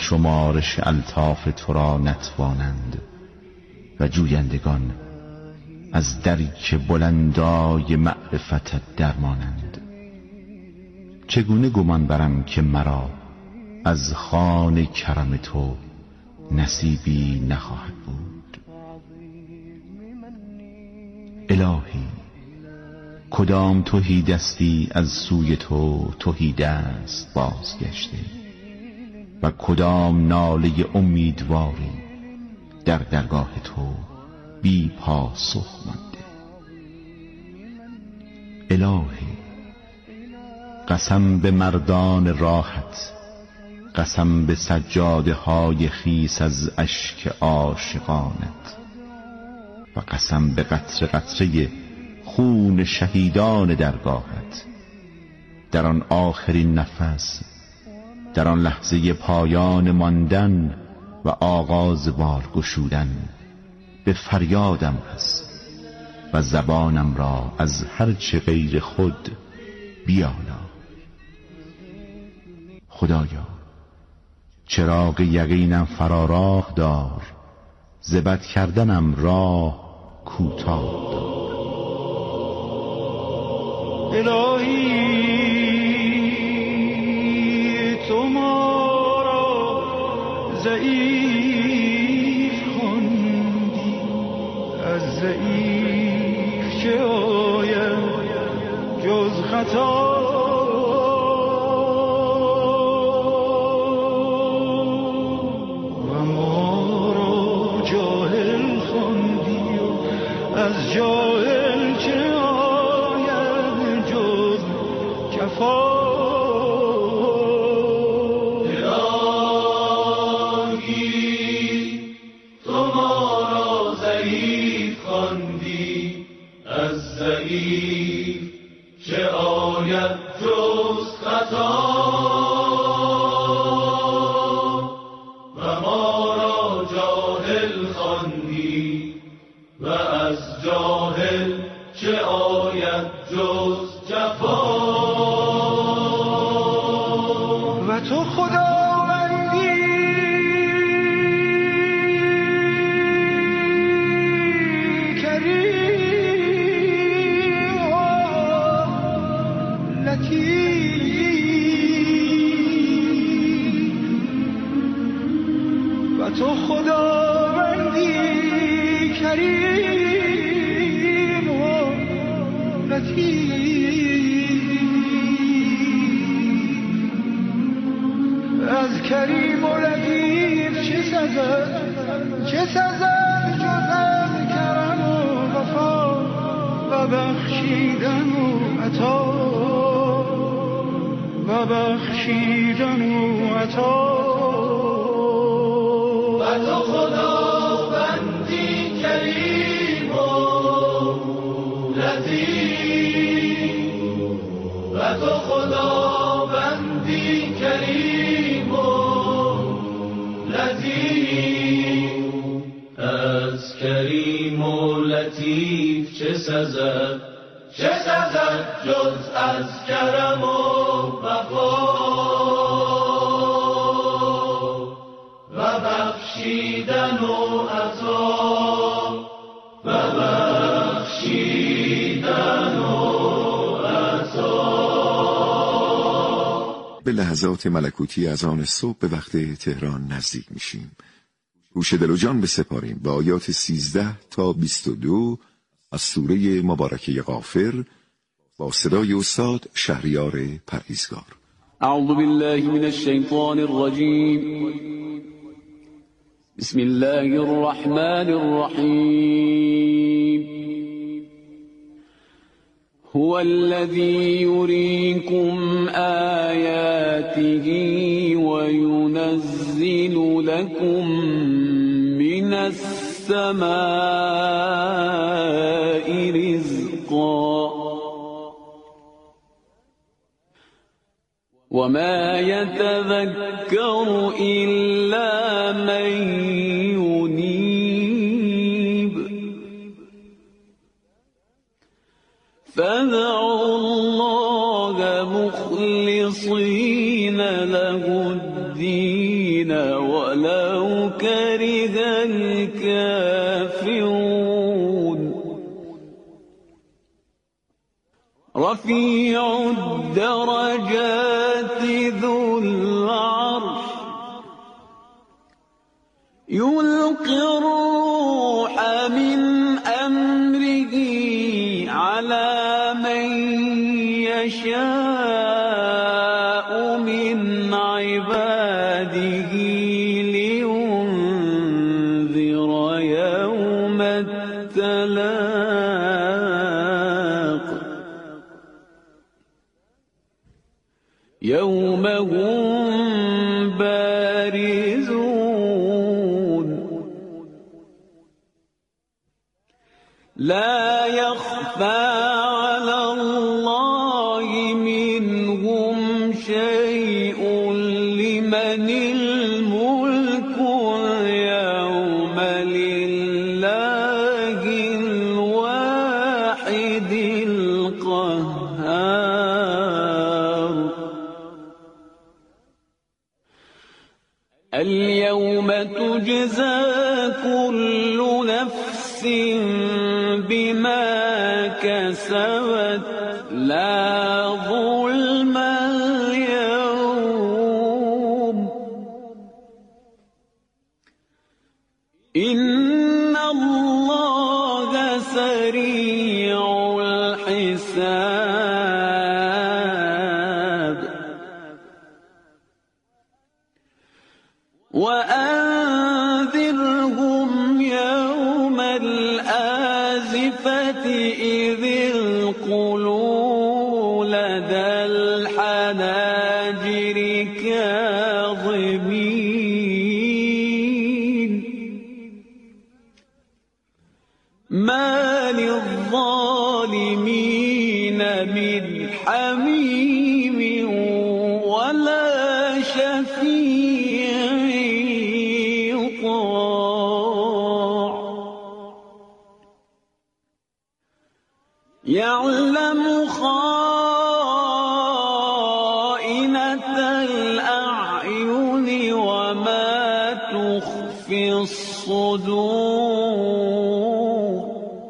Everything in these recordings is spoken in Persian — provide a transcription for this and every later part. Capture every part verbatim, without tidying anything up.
شمارش الطاف تو را نتوانند و جویندگان از دریچه بلندای معرفتت درمانند. چگونه گمان برم که مرا از خوان کرم تو نصیبی نخواهد بود؟ الهی کدام تهیدستی از سوی تو تهیدست بازگشته و کدام ناله امیدواری در درگاه تو بی پاسخ مانده. الهی قسم به مردان راحت، قسم به سجاده های خیس از اشک عاشقانت و قسم به قطره قطره خون شهیدان درگاهت، در آن آخرین نفس، در آن لحظه پایان ماندن و آغاز بال گشودن به فریادم رس و زبانم را از هرچه غیر خود بیالا. خدایا چراغ یقینم فراراه دار، ز بد کردنم راه کوتاه دار. الهی تو ما را ضعیف خواندی، از ضعیف چه آید جز خطا؟ و ما را جاهل خواندی و از جاهل چه آید جز جفا؟ چه آید جز خطا؟ و ما را جاهل خواندی و از جاهل چه آید جز جفا؟ و تو خداوندی و تو خداوندی کریم و لطیف، از کریم و لطیف چه سزد، چه سزد جز از کرم و وفا و بخشیدن و عطا، و بخشیدن و عطا. و تو خداوندی کریم و لطیف، و تو خداوندی کریم و لطیف، از کریم و لطیف چه سزد، چه سزد جز از کرم و وفا و بخشیدن و عطا، و بخشیدن و عطا. به لحظات ملکوتی از آن صبح به وقت تهران نزدیک میشیم. گوش دل و جان بسپاریم به آیات سیزده تا بیست و دو از سوره مبارکه غافر با صدای استاد شهریار پرهیزگار. اعوذ بالله من الشیطان الرجیم. بسم الله الرحمن الرحیم. هو الذی یریکم آیاته و ینزل لکم من السماء رزقا وما يتذكر إلا من ينيب فادعوا الله مخلصين له الدين ولو كره الكافرون رفيع الدرجات ذو العرش يلقي الروح من أمره على من يشاء من عباده لينذر يوم التلاق يوم هم بارزون لا يخفى على الله منهم شيء لمن الملك اليوم لله الواحد القهار اليوم تجزى كل نفس بما كسبت لا ظلم اليوم إن الله سريع الحساب وأنذرهم يوم الآزفة إذ القلوب لدى الحناجر كاظمين ما للظالمين من حميم ولا شفيع يطاع يعلم خائنة الأعين وما تخفي الصدور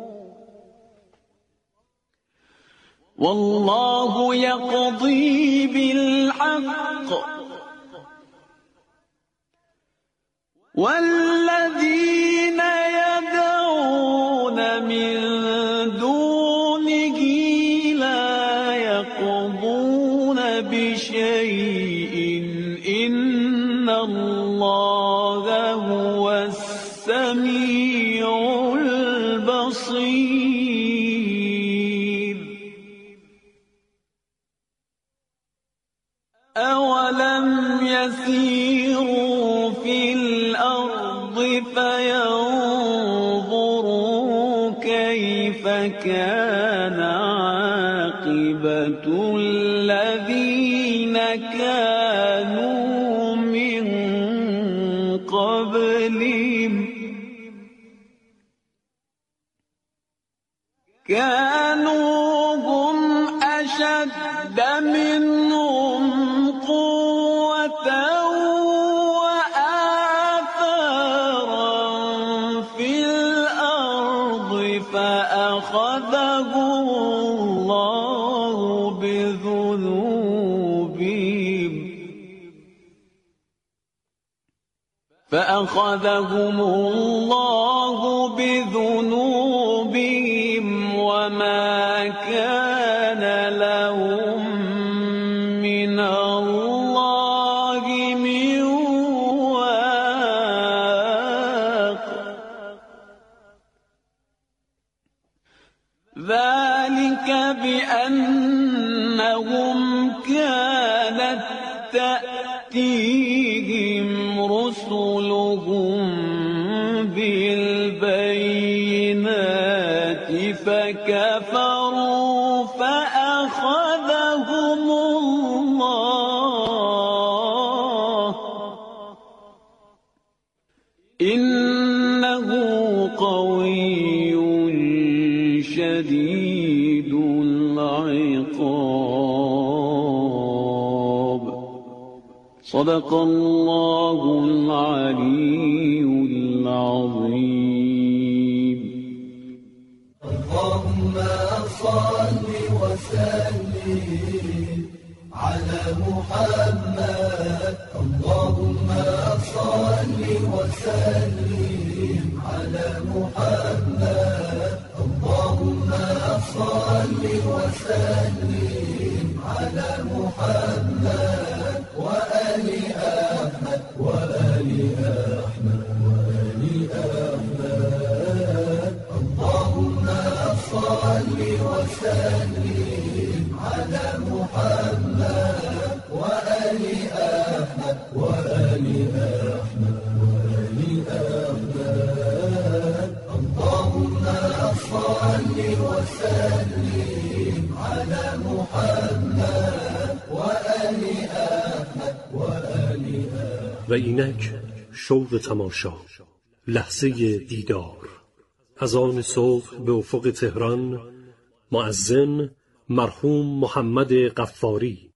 والله يقضي بالحق والذين يدعون من دونه لا يقضون بشيء إن الله هو السميع البصير أولم يسيروا في الأرض فينظروا كيف كان عاقبة الذين كانوا من قبلهم كانوا هم أشد منهم قوة وآثارا في الأرض فأخذهم الله بذنوبهم فأخذهم الله بذنوبهم وما كان لهم من الله من واق ذلك بأنهم كانت تأتيهم رسلهم بالبينات فكفروا فأخذهم الله إنه قوي شديد العقاب صدق الله العلي العظيم. اللهم صل وسلم على محمد. اللهم صل وسلم على محمد. اللهم صل وسلم على محمد وآل أحمد وآل أحمد وآل أحمد. اللهم صل وسلم على محمد وآل أحمد وآل أحمد وآل أحمد. اللهم صل وسلم على محمد وآل أحمد وآل أحمد. و اینک شوق تماشا، لحظه دیدار. از آن صبح به افق تهران، مؤذن مرحوم محمد غفاری.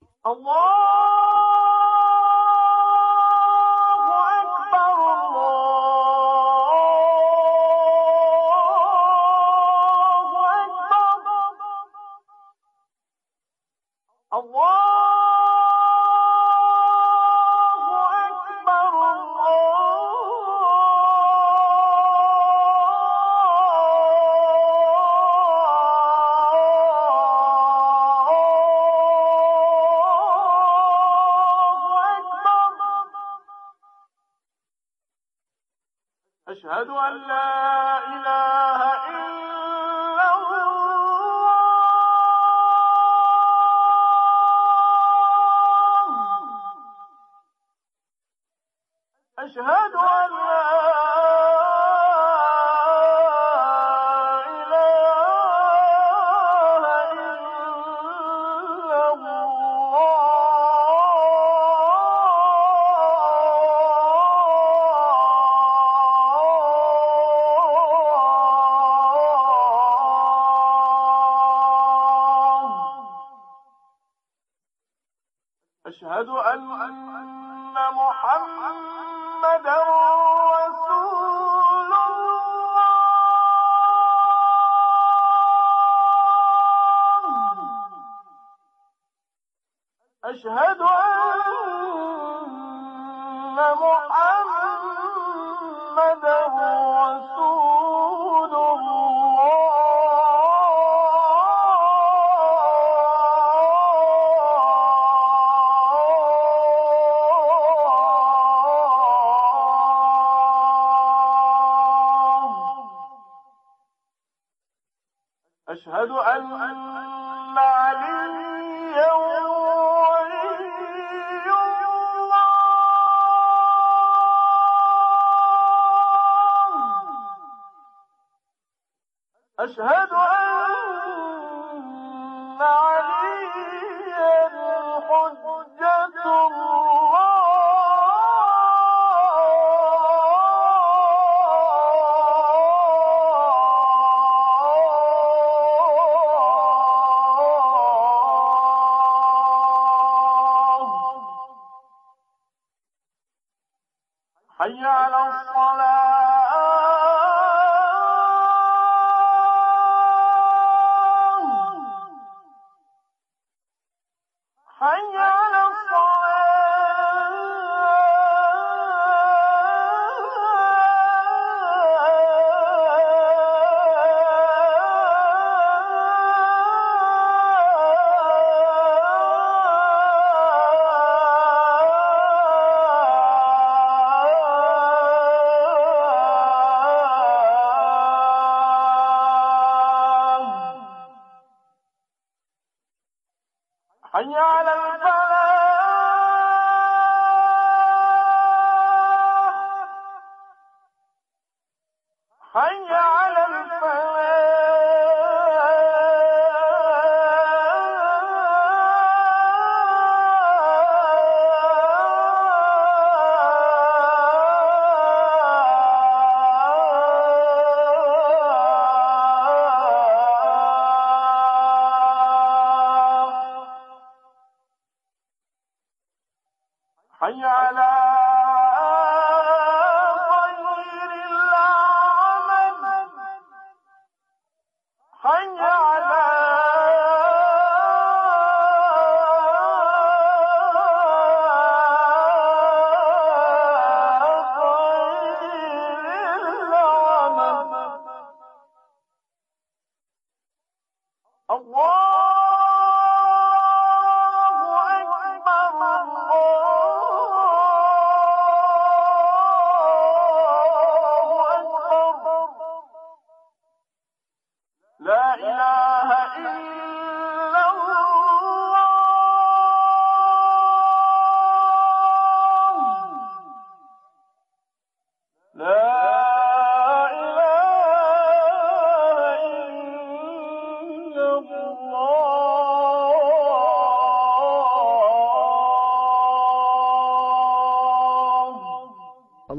أشهد أن لا إله إلا الله. أشهد أن لا أشهد أن محمدا رسول الله. أشهد أن محمدا رسول الله. أشهد أن عليا ولي الله. أشهد أن عليا حجة الله. حي على الصلاة. حي على الصلاة.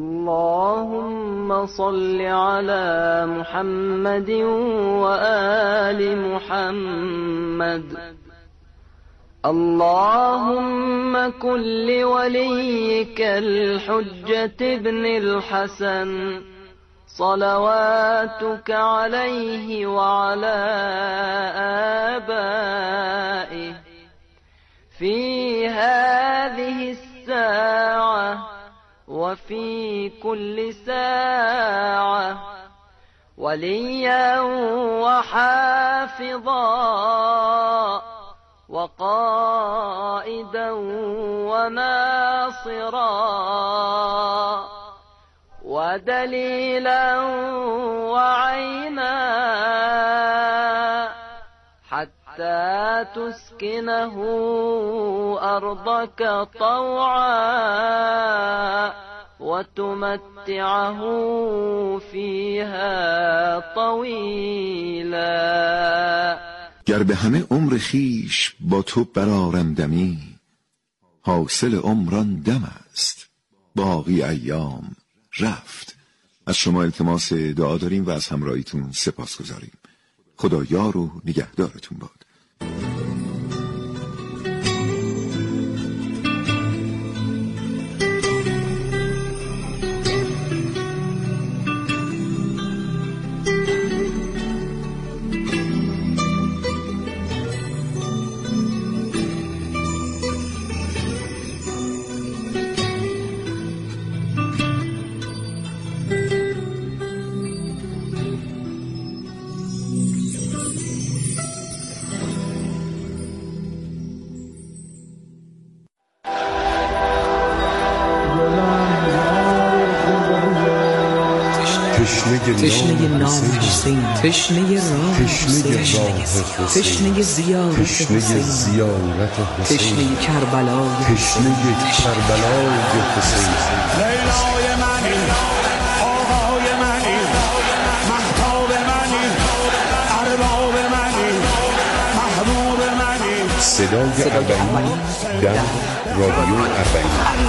اللهم صل على محمد وآل محمد. اللهم كن لوليك الحجة ابن الحسن صلواتك عليه وعلى آبائه في هذه الساعة وفي كل ساعة وليا وحافظا وقائدا وناصرا ودليلا وعينا حتى تسكنه أرضك طوعا وتمتعه فيها طويلا. گر به همه عمر خیش با تو برآرم دمی، حاصل عمران دم است باقی ایام رفت. از شما التماس دعا داریم و از همراهیتون سپاس گذاریم. خدا یار و نگهدارتون باد. تشنه نام حسین، تشنه راه حسین، تشنه زیارت حسین، تشنه کربلای تشنه کربلای حسین. لیلای منی، آقای منی، مهتاب منی، ارباب منی، محبوب منی. صدای اربعین در رادیو اربعین.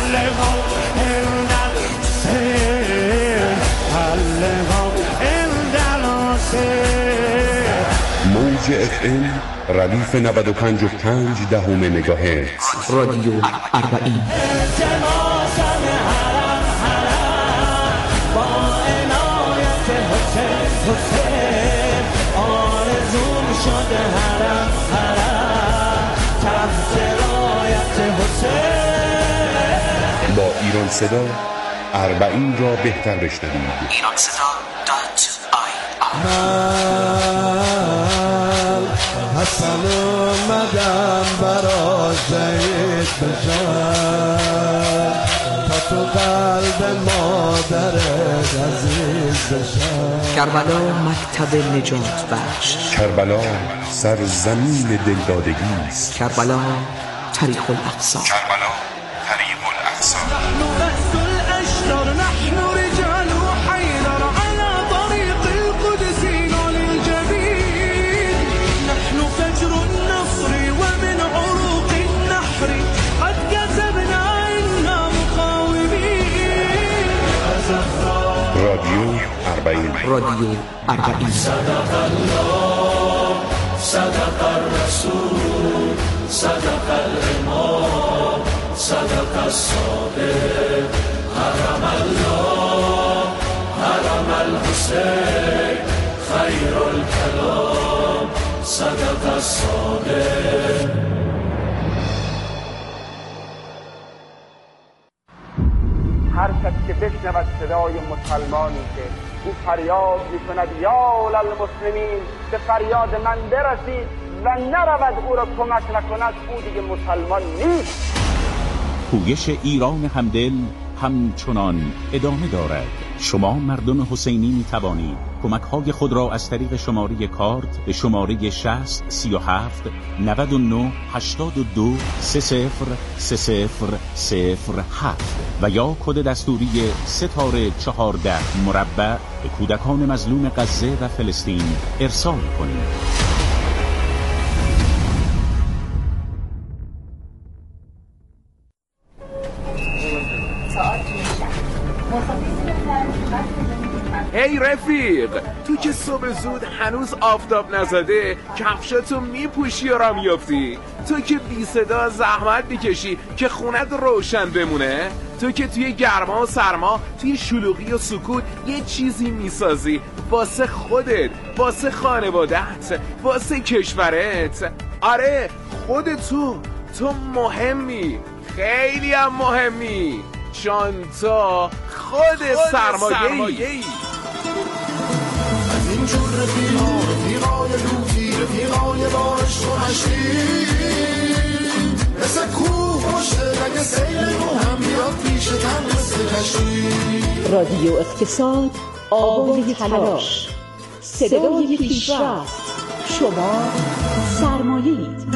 موج اف ام ردیف نود و پنج و پنج دهم مگاهرتز. رادیو اربعین. با ایران صدا اربعین را بهتر بشنوید. ایران صدا دات آی حسن اومدم برا زید بشم تا تو قلب مادرت عزیز بشم. کربلا مکتب نجات بخش. کربلا سرزمین دلدادگی است. کربلا طریق الاقصی. کربلا طریق الاقصی. نحن بأس الأشرار، نحن رجال حيدر على طريق القدس للجبين. نحن فجر النصر ومن عروق النحر قد كسبنا إنا مقاومين. رادیو اربعین. رادیو اربعین. صدق الله صدق الرسول صدق الامام صدق الصادق حرم الله حرم الحسین خیر الکلام صدق الصادق. هر کس که بشنود صدای مسلمانی که او فریاد می‌کند یا للمسلمین، به فریاد من برسید و نرود او را کمک نکند، او دیگه مسلمان نیست. پویش ایران همدل همچنان ادامه دارد. شما مردم حسینی می توانید کمک های خود را از طریق شماره کارت به شماره شصت سی و هفت نود و نه هشتاد و دو سه صفر سه صفر صفر هفت و یا کد دستوری ستاره چهارده مربع به کودکان مظلوم غزه و فلسطین ارسال کنید. مسافر هی رفیق، تو که صبح زود هنوز آفتاب نزده کفشاتو میپوشی و را میافتی؟ تو که بی صدا زحمت میکشی که خونت روشن بمونه؟ تو که توی گرما و سرما، توی شلوغی و سکوت یه چیزی میسازی واسه خودت، واسه خانوادهت، واسه کشورت. آره خود تو تو مهمی، خیلی هم مهمی، چون تو خود سرمایه‌ای. از این جور رفیقا، رفیقای لوتی، رفیقای بارش و هشتی، مثل کوه پشت رگ سیل نو هم بیاد پیش تن مثل کشتی. رادیو اقتصاد، آوای تلاش، صدای پیشرفت. شما سرمایه‌اید.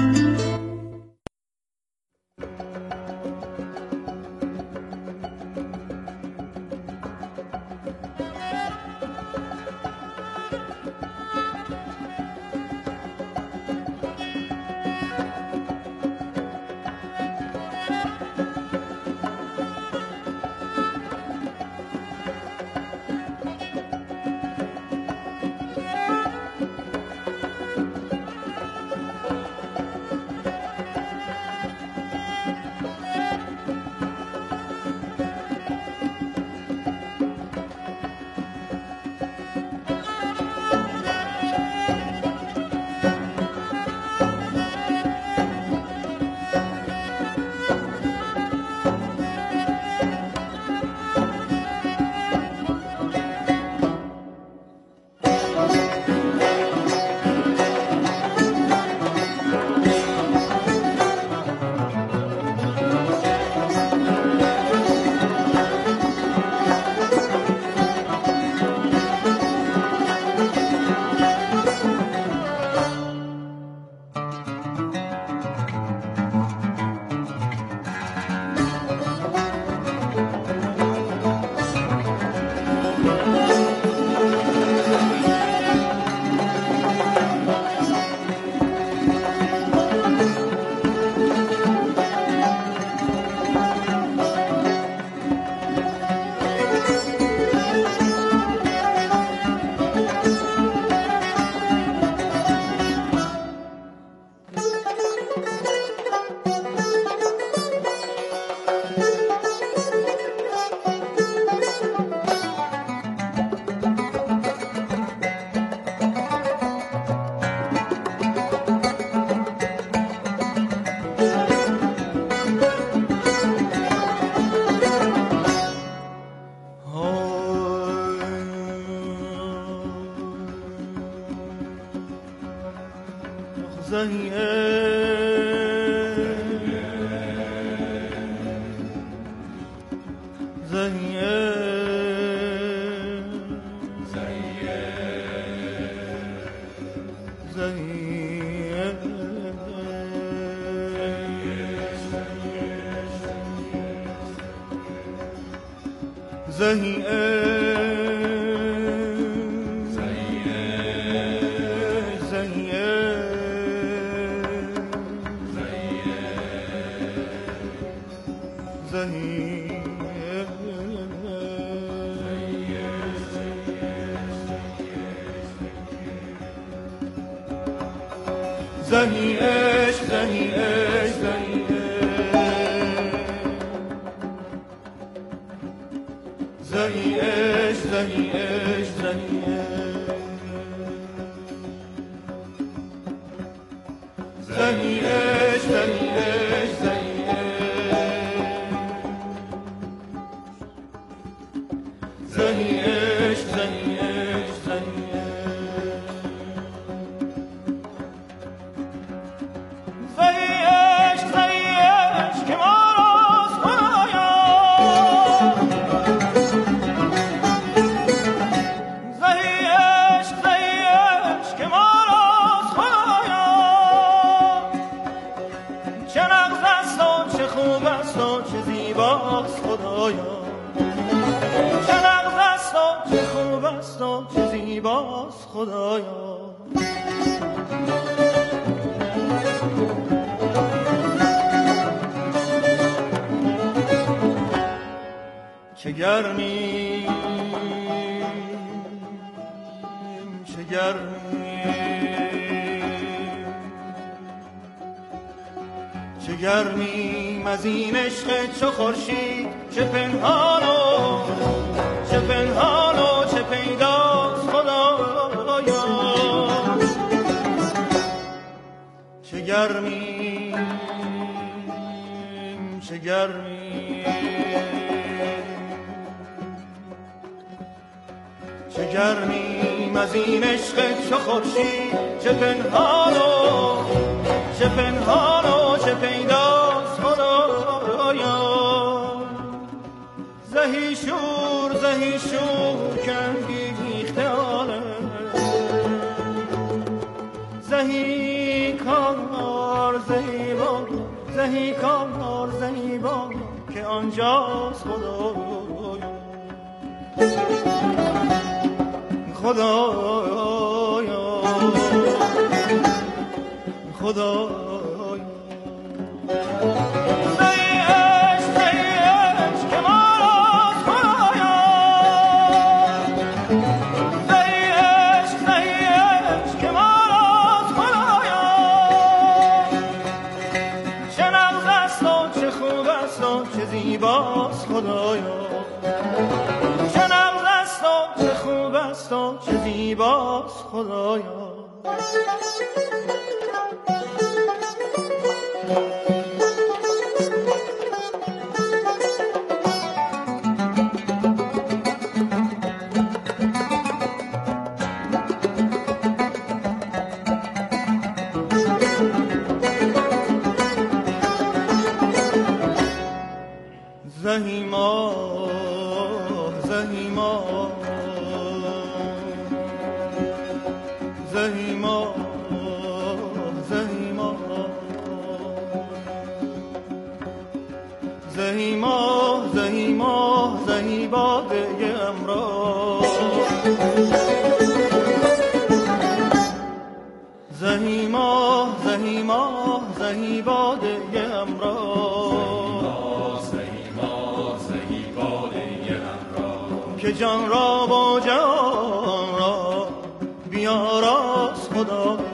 زنی عشق زنی عشق زنی عشق زنی عشق زنی عشق زنی عشق زنی عشق زنی عشق زنی عشق زنی خدایا چه گرمی گرمی چه گرمیم از این عشق چو خورشید، چه پنهان و چه پنهان و چه پیداست خدایا. چه گرمیم چه گرمیم چه گرمیم از این عشق چو خورشید، چه پنهان و چه پنهان و چه پیداست خدایا. زهی شور زهی شور کنگیخته آنه، زهی کار زهی با زهی کار زهی با که آنجاست خدایا. خدایا خدایا خدایا. چه نغز است و چه خوب است و چه زیباست خدایا. زهی ماه زهی ماه زهی ماه زهی ماه زهی ماه زهی ماه زهی باده امراه. زهی ماه زهی ماه زهی باده امراه، که جان را با جان را بیاراست خدا.